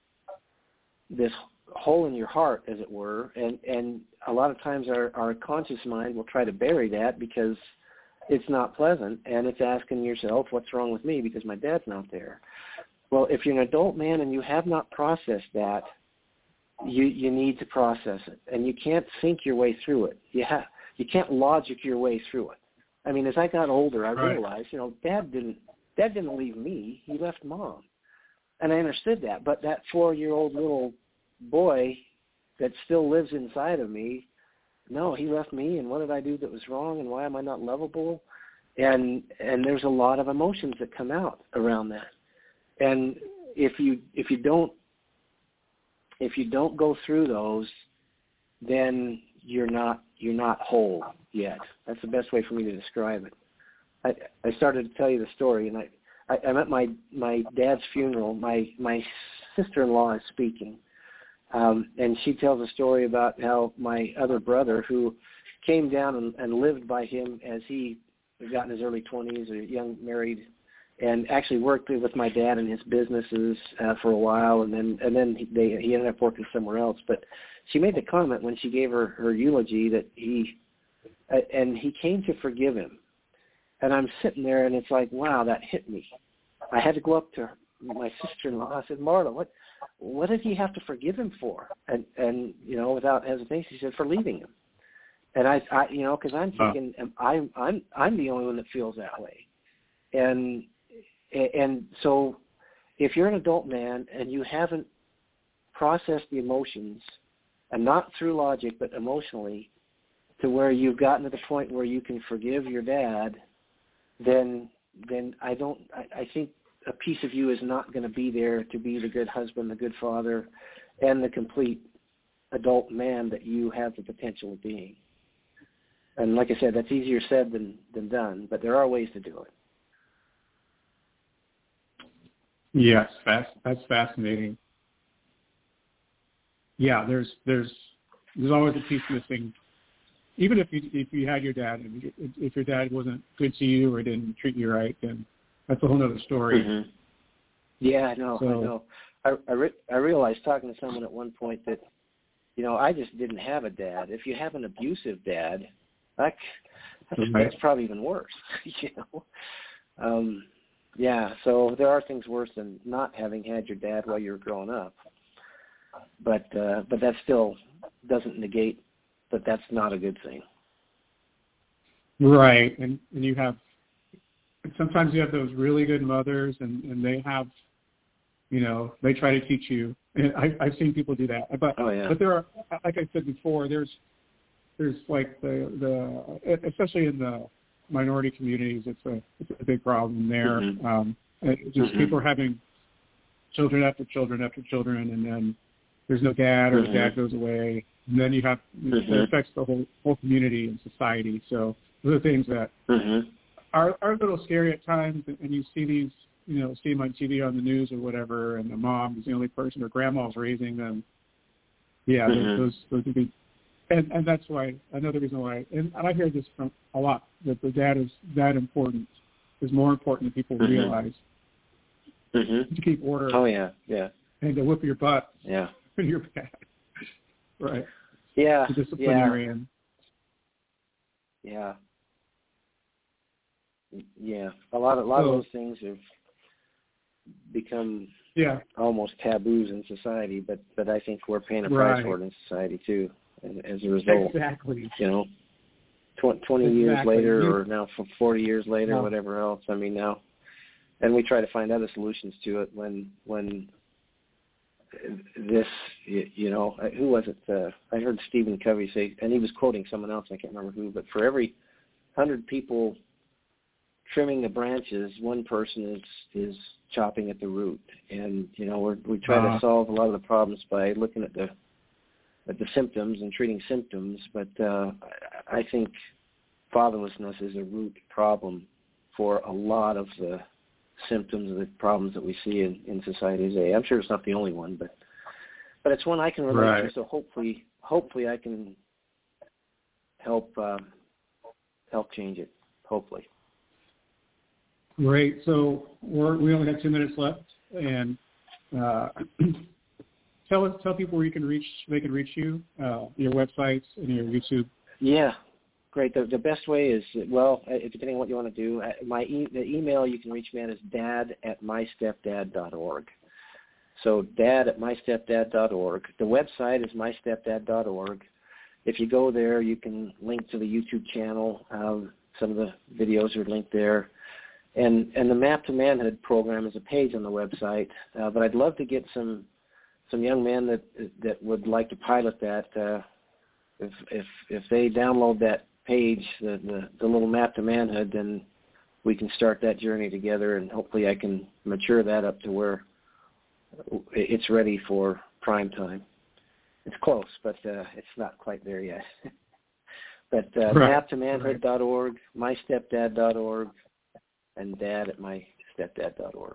this hole in your heart, as it were, and and a lot of times our our conscious mind will try to bury that because it's not pleasant, and it's asking yourself, what's wrong with me because my dad's not there. Well, if you're an adult man and you have not processed that, you you need to process it, and you can't think your way through it. You have you can't logic your way through it. I mean, as I got older, I right. realized, you know, Dad didn't Dad didn't leave me; he left Mom, and I understood that. But that four-year-old little boy that still lives inside of me, no, he left me, and what did I do that was wrong, and why am I not lovable? And and there's a lot of emotions that come out around that. And if you if you don't if you don't go through those, then you're not you're not whole yet. That's the best way for me to describe it. I, I started to tell you the story, and I, I I'm at my my dad's funeral. My my sister-in-law is speaking, um, and she tells a story about how my other brother, who came down and, and lived by him as he got in his early twenties, a young married. And actually worked with my dad in his businesses uh, for a while, and then and then he, they, he ended up working somewhere else. But she made the comment when she gave her, her eulogy that he uh, and he came to forgive him. And I'm sitting there, and it's like, wow, that hit me. I had to go up to her, my sister-in-law. I said, Marla, what what did he have to forgive him for? And and you know, without hesitation, she said, for leaving him. And I, I you know, because I'm thinking, oh. I'm I'm I'm the only one that feels that way, and. And so if you're an adult man and you haven't processed the emotions, and not through logic but emotionally, to where you've gotten to the point where you can forgive your dad, then then I don't I, I think a piece of you is not going to be there to be the good husband, the good father, and the complete adult man that you have the potential of being. And like I said, that's easier said than, than done, but there are ways to do it. Yes, that's that's fascinating. Yeah, there's there's there's always a piece missing. Even if you if you had your dad, and if your dad wasn't good to you or didn't treat you right, then that's a whole other story. Mm-hmm. Yeah, I know. So, I know. I I, re- I realized talking to someone at one point that, you know, I just didn't have a dad. If you have an abusive dad, like Right. That's probably even worse, you know. Um, yeah, so there are things worse than not having had your dad while you were growing up. But uh, but that still doesn't negate that that's not a good thing. Right, and, and you have, sometimes you have those really good mothers, and, and they have, you know, they try to teach you. And I, I've seen people do that. But oh, yeah. but there are, like I said before, there's there's like the the especially in the minority communities, it's a it's a big problem there. Mm-hmm. Um, it just mm-hmm. people are having children after children after children, and then there's no dad, or mm-hmm. dad goes away, and then you have mm-hmm. it affects the whole whole community and society. So those are things that mm-hmm. are are a little scary at times, and you see these, you know, see them on T V, on the news or whatever, and the mom is the only person, or grandma's raising them. Yeah, mm-hmm. those those would be, and and that's why, another reason why, and, and I hear this from a lot, that the dad is that important, is more important than people mm-hmm. realize. Mm-hmm. To keep order. Oh yeah, yeah. And to whip your butt. Yeah. When you're bad. Right. Yeah. The disciplinarian. Yeah. Yeah. Yeah. A lot of a lot so, of those things have become yeah. almost taboos in society, but, but I think we're paying a right. price for it in society too, as, as a result. Exactly. You know, tw- twenty exactly. years later, you, or now for forty years later, no. whatever else. I mean, now, and we try to find other solutions to it when when this, you, you know, who was it? Uh, I heard Stephen Covey say, and he was quoting someone else, I can't remember who, but for every hundred people trimming the branches, one person is is chopping at the root. And you know, we're, we try uh, to solve a lot of the problems by looking at the at the symptoms and treating symptoms. But uh, I think fatherlessness is a root problem for a lot of the symptoms of the problems that we see in, in society today. I'm sure it's not the only one, but but it's one I can relate right. to. So hopefully, hopefully I can help uh, help change it. Hopefully. Great. So we're, we only have two minutes left, and uh, tell us, tell people where you can reach, they can reach you, uh, your websites and your YouTube. Yeah, great. The, the best way is, well, depending on what you want to do, my e- the email you can reach me at is dad at my stepdad dot org. So dad at my stepdad dot org. The website is my stepdad dot org. If you go there, you can link to the YouTube channel. Um, some of the videos are linked there. And and the Map to Manhood program is a page on the website. Uh, but I'd love to get some some young men that that would like to pilot that. Uh, if if if they download that page, the, the the little Map to Manhood, then we can start that journey together, and hopefully I can mature that up to where it's ready for prime time. It's close, but uh, it's not quite there yet. But uh, right. map to manhood dot org, my stepdad dot org, and dad at my stepdad dot org.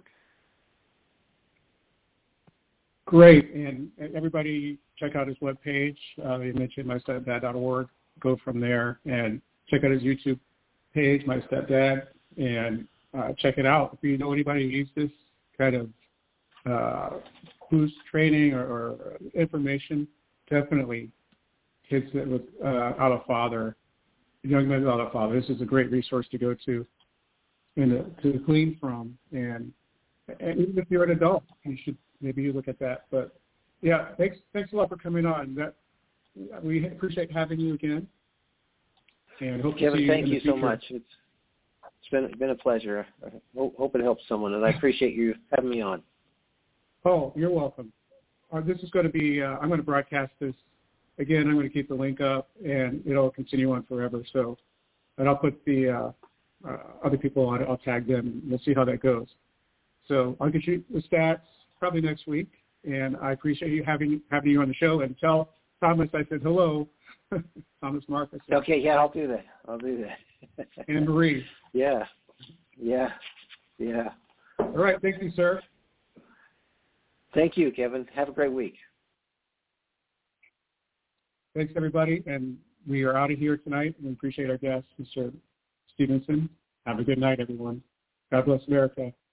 Great. And everybody check out his webpage. Uh, you mentioned my stepdad dot org. Go from there and check out his YouTube page, My Stepdad, and uh, check it out. If you know anybody who needs this kind of uh, boost training or, or information, definitely kids that with uh, out of father, young men without a father. This is a great resource to go to and to, to glean from. And, and even if you're an adult, you should maybe you look at that. But yeah, thanks thanks a lot for coming on. That we appreciate having you again. And hope Kevin, to see you thank in you the future. so much. It's it's been been a pleasure. I hope, hope it helps someone, and I appreciate you having me on. Oh, you're welcome. Uh, this is going to be. Uh, I'm going to broadcast this again. I'm going to keep the link up, and it'll continue on forever. So, and I'll put the uh, uh, other people on it. I'll tag them, and we'll see how that goes. So I'll get you the stats probably next week, and I appreciate you having having you on the show. And tell Thomas I said hello, Thomas Marcus. Okay, yeah, I'll do that. I'll do that. And Marie. Yeah, yeah, yeah. All right, thank you, sir. Thank you, Kevin. Have a great week. Thanks, everybody, and we are out of here tonight. We appreciate our guest, Mister Stevenson. Have a good night, everyone. God bless America.